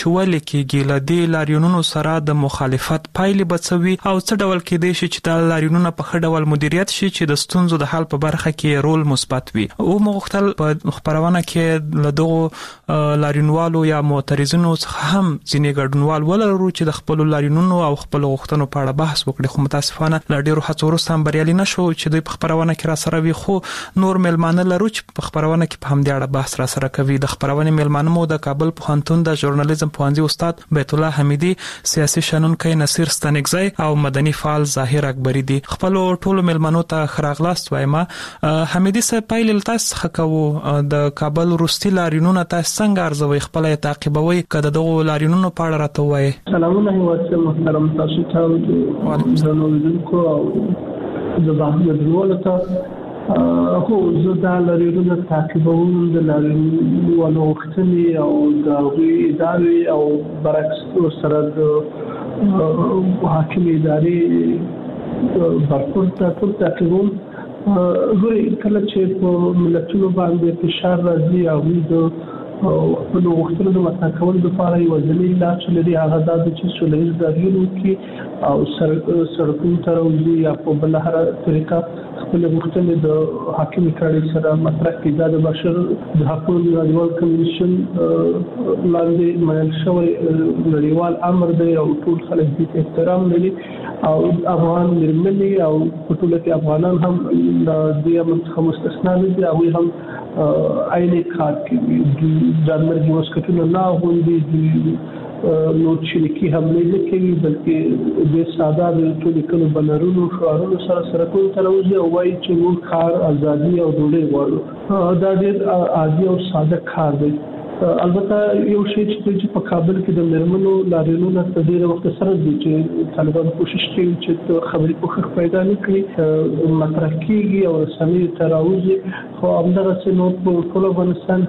چې ولې کېږي له دې لاریونونو سره د مخالفت پایلې بڅوي او څه ډول کېدای شي چې دا لاریونونه په ښه ډول مدیریت شي چې د ستونزو د حل په برخه کې رول مثبت وي. او مغختل په خبرونه کې له دغه لاریونوالو یا معترضینو څخه هم ځینې ګډونوال ولرو چې د خپل لاریونونو او خپل غوښتنو په اړه بحث وکړي، خو متاسفانه له ډیرو هڅو وروسته هم بریالي نشو چې دوی په خبرونه کې را سره وي. خو نور ملمانه لرو چې په خبرونه کې په همدې اړه بحث را سره کوي. د خبرونه ملمانه مو د کابل پوهنتون د ژورنالیزم پوهنځي استاد بیت الله حمیدي، سیاسي شنونکی نصیر ستنګزی او مدني فعال ظاهر اکبری دي. خپل ټولو ملمنو ته خراغلاست وایم. حمیدي صاحب پایل تاسو څخه کوو د کابل وروستي لاریونونه تاسو څنګه ارزوي، خپل تعقیبوي کده دغه لاریونونو په اړه راته وایي؟ سلامونه واسه محترم تاسو ته نویدونکو او د باندې درول ته خو زه دا لاریونونه تعقیبوم د لاریونونو وختنی او د ادارې او برعکس سره د حاکم ادارې برخورد ټول تعقیبوم. غوړي کله چې په ملتونو باندې فشار راځي او د خپل وختونو د مطرح کولو لپاره یو ځلې لا چې لري هغه د چې سولېز داریونو کې او سرکونو تر وځي یا په بل هر طریقه خپل وختونه د حاکم کړي سره مطرح کړي. د بشر د حقوقو نړیوال کمیشن لاندې منل شوی نړیوال امر دی او ټول خلک دې احترام لري او افغان مرمني او ټول کې افغانان هم د دې څخه مستثنا دي او هم عیني کار کوي. د مرګ وسکټونه نه غونډي نو چې حمله نه کوي بلکې د ساده د ټول کلو بنرونو شعارونو سره کوم تروزي او وايي چې موږ کار ازادي او ډوډۍ غواړو. دا ډېر عادي او ساده کار دی. البته یو شی چې په کابل کې د مرمنو لاریونونو په ډیره وخت سره دي چې طالبان کوشش کوي چې خبرې په پیدا نه کړي مطرح کیږي او رسمي تراوزي. خو همدغه څه نو په ټول افغانستان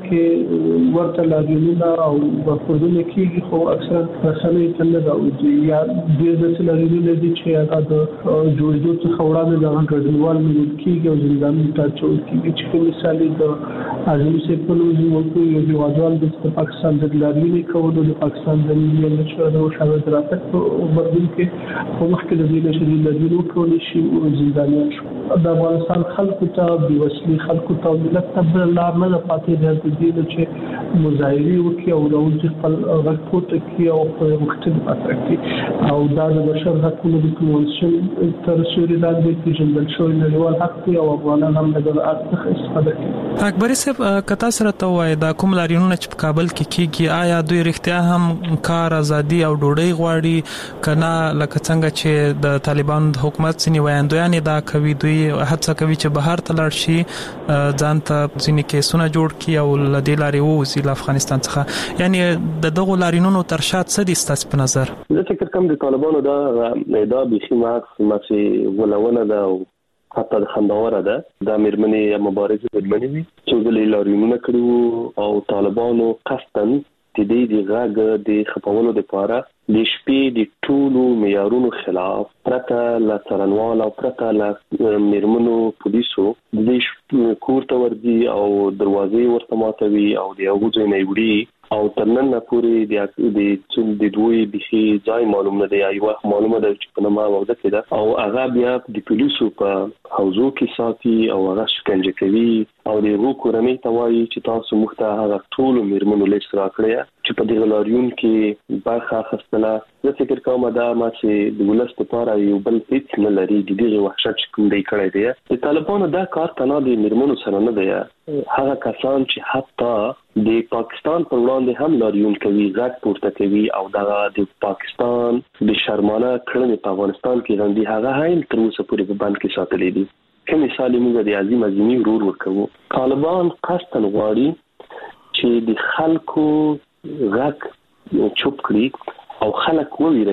کې ورته لاریونونه او برخوردونه کیږي خو اکثرا رسمي تل راوځي یا د لاریونونو دي چې هغه د جوړېدو څخه وړاندې د غړډوال نیول کیږي او زندانونو ته اچول کیږي چې مثال د اعظم سیفالوزي ورته یو هیوادوال د پاکستان د لاریونې کولو د پاکستان د ملي نشر او شاوت راتک په بدل کې خو مخکې د دې نشر لاریونو کول شي او زندانیان شو. د افغانستان خلکو ته د وسلې خلکو ته ملت ته لار نه پاتې د دې چې مظاهرې وکړي او د خپل غږ پورته کړي او په مختلف اټرکټي او د بشر حقوقو د کنوانسیون تر سیوري لاندې پیژندل شوی نړیوال حق دی او افغانان هم دغه څخه استفاده کوي. اکبر صاحب کتا سره ته وای دا کوم لاریونونه چې کابل کې کیږي آیا دوی رښتیا هم کار ازادي او ډوډۍ غواړي کنه لکه څنګه چې د طالبان د حکومت ځینې وایندویان دا کوي دوی هڅه کوي چې بهر ته لاړ شي ځان ته ځینې کیسونه جوړ کړي او له دې لارې ووځي له افغانستان څخه، یعنی د دغو لاریونونو تر شا څه دي ستاسو په نظر؟ زه فکر کوم د طالبانو دا بيخي ماکس ولونه ده او حتی د خنداوره ده د مرمنې مبارزه مرمنې وي چې د لاریونونو کړو او طالبانو قصدن د دې غاګه د خپلولو لپاره د شپې د ټولو معیارونو خلاف پرته لا څرنوال او پرته لا مرمنو پولیسو د دې کور ته ورځي او دروازې ورته ماتوي او د یو ځای نه وړي او ترنن پورې د دوی بيخي ځای معلومه دی ایو معلومه ده چې په نامه وخت کې ده او هغه بیا د پولیسو په حوزو کې ساتي او هغه شکنجه کوي او د یو کورنۍ توایي چې تاسو مخته هغه ټول مرمنو لیست راکړی چې په دې لاریون کې برخه اخیستله. زه فکر کوم دا ما چې د ولست لپاره یو بل هیڅ نه لري د دې وحشت چې کوم دی کړی دی. د طالبانو دا کار تنه د مرمنو سره نه دی، هغه کسان چې حتی د پاکستان پر وړاندې هم لاریون کوي غږ پورته کوي او د پاکستان د شرمانه کړنې په افغانستان کې غندي هغه هم تر اوسه پورې په بند کې ساتلې دي. کوم مثال موږ د عظیم عظیمی ورور ورکوو. طالبان قصدن غواړي چې د خلکو غږ چوپ کړي او خلک وویروي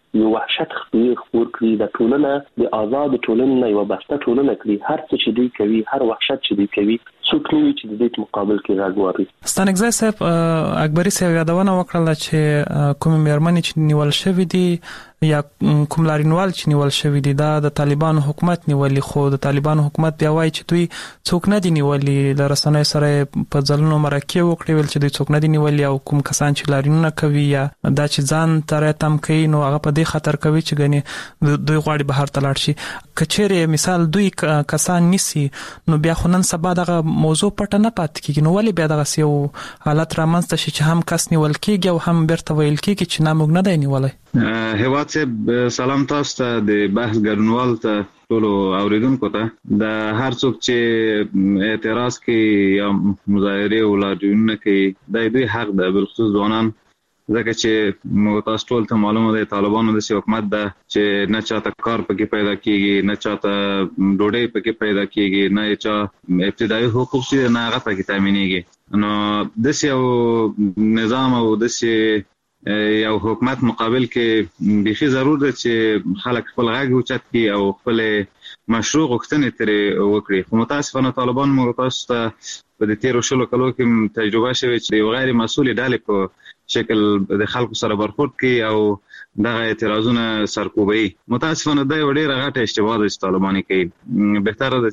یو وحشت خپور کړي د ټولنه د آزاد ټولنه یو بسته ټولنه کړي. هر څه چې دوی کوي، هر وحشت چې دوی کوي، څوک نه وي چې د دې مقابل کې غږ واوري. ستانکزی صاحب، اکبري صاحب یادونه وکړه چې کوم میرمنې چې نیول شوې دي یا کوم لارینوال چې نیول شوې دي دا د طالبانو حکومت نیولې، خو د طالبانو حکومت بیا وایي چې دوی څوک نه دي نیولې. د رسنیو سره په ځلونو مرکه وکړي ویل چې دوی څوک نه دي نیولې، او کوم کسان چې لارینونه کوي یا دا چې ځان تر تم کوي نو هغه په دې خطر کوي چې غني دوی غواړي بهر ته لاړ شي. کچېره مثال دوی کسان نسی نو بیا خو نن سبا دغه موضوع پټه نه پات کیږي، نو ولې بیا دغه یو حالت رامنځته شي چې هم کس نیول کیږي او هم بیرته ویل کیږي چې ناموږ نه دی نیولای. هیواد صاحب سلام تاسو ته، د بحث ګډونوال ته، ټول اوریدونکو ته. د هر څوک چې اعتراض کوي یا مظاهره او لاریونونه کوي د دوی حق ده، بالخصوص ځوانان، ځکه چې موږ تاسو ټول ته معلومه ده طالبانو د حکومت ده چې نه چاته کار پکې پیدا کیږي، نه چاته ډوډۍ پکې پیدا کیږي، نه چا ابتدایي حقوق چې نه هغه پکې تامینېږي. نو د یو نظام او د یو حکومت مقابل کې بيخي ضرور ده چې خلک خپل غږ اوچت کړي او خپل مشروع غوښتنې ترې وکړي. خو متاسفانه طالبان موږ تاسو ته په دې 13 کلو کې تجربه شوې چې یو غیر مسؤل ډلې په شکل د خلکو سره برخورد کوي او دغه اعتراضونه سرکوبي. متاسفانه دا یو ډېر غټه اشتباه ده چې طالبان کوي. بهتره ده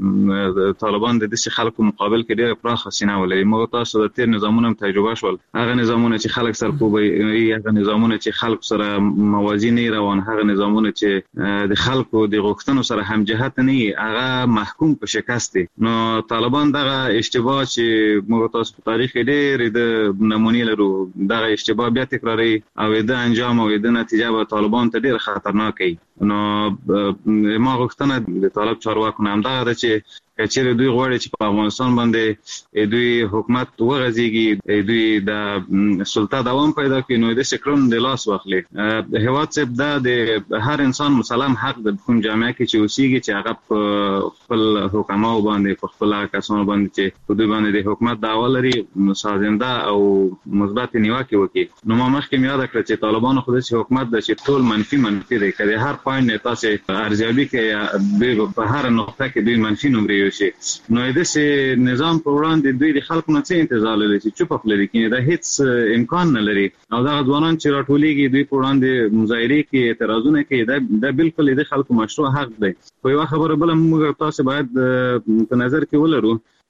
چې طالبان د دې خلکو مقابل کې ډېر پراخه سینه ولري. موږ تاسو د تیر نظامونو تجربه شول، هغه نظامونه چې خلک سرکوبي، هغه نظامونه چې خلکو سره موازی نه روان، هغه نظامونه چې د خلکو د غوښتنو سره هم جهت نه وي، هغه محکوم په شکست دي. نو طالبان دغه اشتباه چې موږ تاسو په تاریخ کې ډېر د نمونې لرو، دغه اشتباه بیا تکراري او د انجام او د نتیجه به طالبان ته ډېر خطرناک وي. نو ما غوښتنه د طالب چارواکو نه همدغه ده چې کچېره دوی غواړي چې په افغانستان باندې دوی حکومت وغځيږي، دوی د سلطه دوام پیدا کړي، نو د سکرون د لاس واخلي. هیواد صاحب دا د هر انسان مسلم حق د کوم جامعه کې چې اوسېږي چې هغه خپل حکماو باندې، په خپل کسانو باندې چې په دوی باندې د حکومت دعوا لري سازنده او مثبت نیوکه وکړي. نو ما مخکې یاد کړ چې طالبانو خو د حکومت د چې ټول منفي دی، کله هر پوینټ تاسو ارزیابي کوي په هر نقطه کې دوی منفي نمرې شي. نو د سه نظام په وړاندې دوی د خلکو نه څه انتظار لري چې چوپ خپلري کینې دا هیڅ امکان نه لري. او دا ځوانان چې راټولېږي دوی په وړاندې مظاهره کوي، اعتراضونه کوي، دا بالکل د خلکو مشروع حق دی. خو یو خبره بل موږ تاسو باید په نظر کې ولرو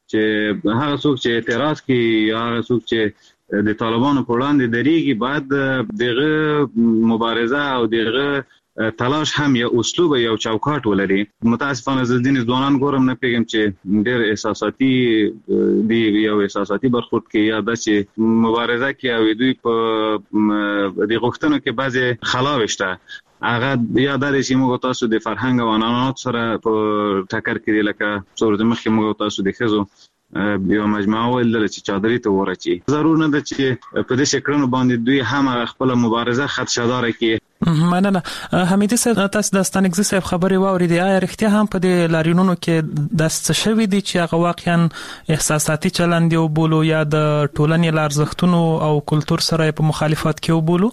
چې هغه څوک چې اعتراض کوي یا هغه څوک چې د طالبانو په وړاندې درېږي باید دغه مبارزه او دغه تلاش هم یو اسلوب یو چوکاټ ولري. متاسفانه ځینې ځوانان ګورم نه پیګم چې ډېر احساساتي دی، یو احساساتي برخورد کوي یا د چې مبارزه کوي او دوی په د غوښتنو کې بعضي خلاوشته هغه یا د چې موږ تاسو د فرهنګ او عنعنات سره په ټکر کې لکه څور مخکې موږ تاسو د خزو یو مجموعه ولدل چې چادرې ته ورچی. ضرور نه ده چې په دې شکلونو باندې دوی هم خپل مبارزه خدشدار کوي. مننه. حمیدي صاحب، تاسو د ستانکزی صاحب خبرې واوریدې، آیا رښتیا هم په دې لاریونونو کې د څه شوي دي چې هغه واقعا احساساتي چلند یو بولو یا د ټولنې لارزښتونو او کلچر سره په مخالفت کې وبولو؟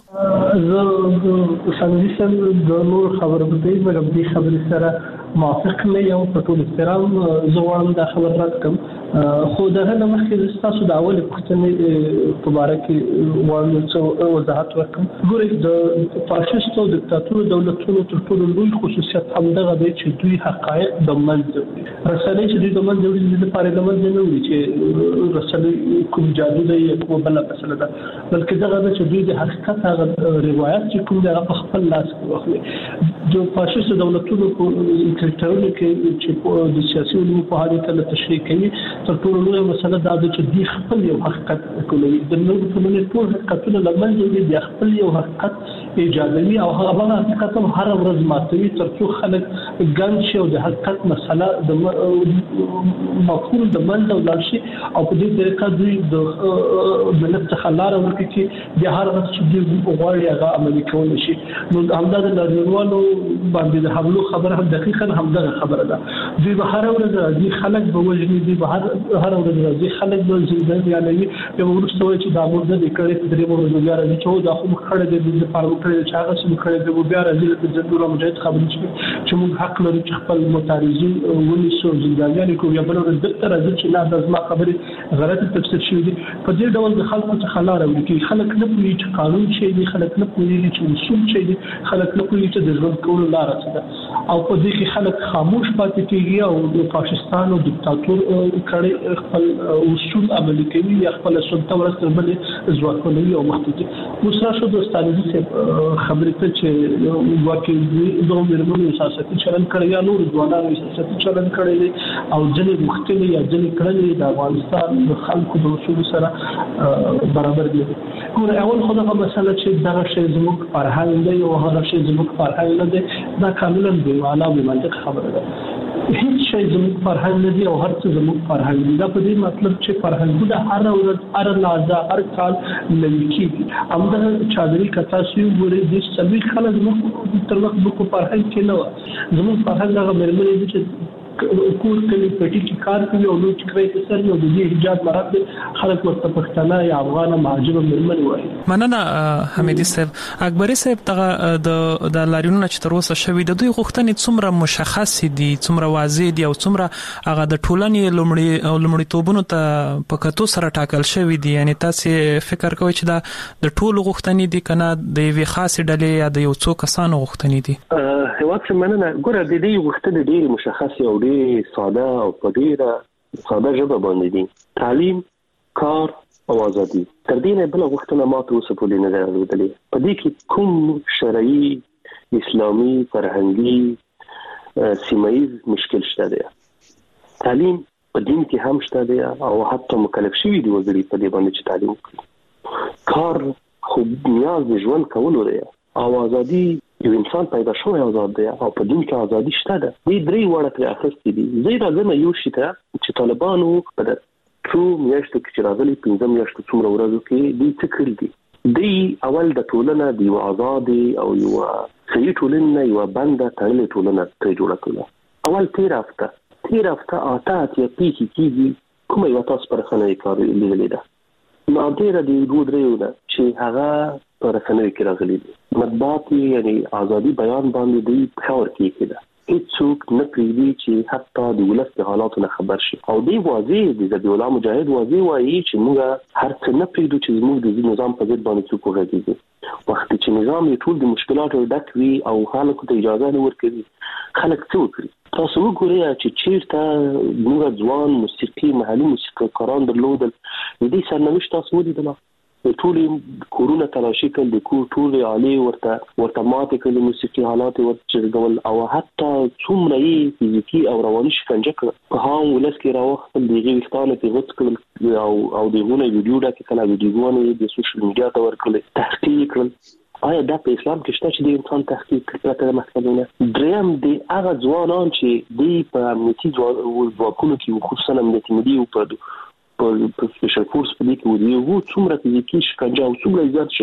زه ستانکزی صاحب د نور خبرو په دې باندې خبرې سره موافق نه یم، په ټول احترام زه وایم دا خبره رد کوم. خو دغه نه مخکې تاسو د اول پوښتنې په اړه کې وایم څه وضاحت وکړم. ګورئ، د فاشیست او دیکتاتور دولتونو تر ټولو لوی خصوصیت همدغه دی چې دوی حقایق د منځ وړي. رسنۍ چې دوی د منځ وړي د لپاره د منځ نه وړي چې رسنۍ کوم جادو دی یا کومه بله مسله ده، بلکې دغه ده چې دوی د حقیقت هغه روایت چې کوم دی هغه په خپل لاس کې واخلي. د فاشیست دولتونو په کرکټرونو کې چې د سیاسي علومو په حالت ته تشریح کوي، تر ټولو لویه مسله دا ده چې دوی خپل یو حقیقت کوي. د نورو ټولنې ټول حقیقتونه له منځه وړي، د خپل یو حقیقت ایجادوي او هغه حقیقت هم هر ورځ ماتوي تر څو خلک ګنګ شي او د حقیقت مسله د مفهوم د منځه ولاړ شي. او په دې طریقه دوی د ملت څخه لاره ورکړي چې د هر څه چې دوی غواړي هغه عملي کولی شي. نو همدا د لاریونوالو باندې د حملو خبره هم دقیقاً همدغه خبره ده. دوی به هر ورځ راځي، خلک به وژني، دوی به هر ورځ راځي، خلک به زندانیانوي. بیا وروسته وایي چې دا موږ د کړې په درې ورځو بیا راځي چې دا خو موږ کړی دی، د لپاره موږ کړی چې هغه څه کړی د بیا راځي د جنرال مجاهد خبرې چې موږ حق لرو چې خپل متعارضین ونیسو زندانیان کو یا بل ورځ د راځي چې نه د ځما خبرې غلط تفسیر شوی دي په دې ډول د خلکو څخه لار ورکړي خلک نه پوهیږي چې قانون څه دی خلک نه پوهیږي چې اصول څه دي خلک نه پوهیږي چې د ژوند کولو لار څه ده او په دې کې خلک خاموش پاتې کیږي او د پاکستان او دیکتاتور کړي خپل اصول عملي کوي یا خپل سلطه ورسره بل ځواکمنوي او مخته وسره شو د ستالجی خبرې ته چې واقعي دوه مرمنو سیاسي چلن کړی یا نور ځوانانو سیاسي چلن کړی او ځنې مختلف یا ځنې کړی د افغانستان د خلکو د اصول سره برابر دي ګور اول خدای مسله چې دا شی زموږ فرهنګ دی او هغه شی زموږ فرهنګ نه دی دا کاملا بې معنا او بې منطق خبره ده هیڅ شی زموږ فرهنګ نه دی او هر څه زموږ فرهنګ دی دا په دې مطلب چې فرهنګونه هر ورځ هر لحظه هر کال نوي کیږي همدا چادري کتا سوي ګوري د سمي خلک موږ تر وخت په فرهنګ کې نه و زموږ فرهنګ هغه مرمنې دي چې کور کلی پټي کې کار کوي او نو چې کوي سر یو د دې حجاب مراد خلک ورته پښتانه یا افغان مهاجر مرمن وایي مننه حمیدي صاحب اکبري صاحب ته د لاریونونو چې تر اوسه شوی د دوی غوښتنې څومره مشخص دي څومره واضح دي او څومره هغه د ټولنې لومړی توبونو ته په کتو سره ټاکل شوی دي یعنی تاسو فکر کوئ چې دا د ټولو غوښتنې دي کنه د یوې خاصې ډلې یا د یو څو کسانو غوښتنې دي هیواد څخه مننه ګوره د دې غوښتنې ډېرې مشخصې او ډېرې ساده او په ډېره ساده ژبه باندې دي تعلیم کار او ازادي تر دې نه بل غوښتنه ماته اوس په لینه درلودلې په دې کې کوم شرعي اسلامي فرهنګي سیمایي مشکل شته دی تعلیم په دین کې هم شته دی او حتی مکلف شوی دی وګړي په دې باندې چې تعلیم وکړي کار خو نیاز د ژوند کولو دی او ازادي یو انسان پیدا شوی آزاد دی او په دین کې ازادي شته ده دې درې وړه تر اخستې دي زه راځم یو شي ته چې طالبانو په څو میاشتو کې چې راغلي 15 میاشتو څومره ورځو کې دې څه کړی دي دې اول د ټولنه دی آزاد او یو صحیح ټولنه یو بنده تړلې ټولنه ته جوړه کړه اول 13 هفته آتا چې پیږي کیږي کومه یو تاسو پر خنه کار لیدلې ده نو ډېر دی دوه درېونه چې هغه پر خنه کې راغلي دي مطبوعات یعنی ازادي بیان باندې دی خبر کیږي هیڅوک نه پریږدي چې حتی د ولس د حالاتو نه خبر شي او دی واضح دي د ذبیح الله مجاهد واضح وایي چې موږ هر څه نه پریږدو چې موږ د نظام په ضد باندې څوک وغږیږي وخت چې نظام یې ټول د مشکلاتو ډک وي او خلکو ته اجازه نه ورکوي خلک څه وکړي تاسو وګورئ چې چیرته موږ ځوان موسیقي محلي موسیقاران درلودل دې سرنوشت تاسو ولیدل ټول کورونه تلاشي کول د کور ټول عالی ورته ماته کول موسیقي حالات ورته چرګول او حتی څومره یې فزیکی او رواني شکنجه کړ په هغه ولس کې راوخت دیغه وختانه په غوڅ کول او دغه ویډیو دا کې کله ویډیوونه د سوشل میډیا ته ورکړل تحقیق کړل آیا دا په اسلام کې شته چې د انسان تحقیق کړه ته محکمه دریم دی هغه ځوانان چې دی په امنیتي ځواکونو کې خصوصا امنیتي مدي او په سپیشل فورس په دې کې ودی وو څومره فزیکی شکنجه او څومره زیات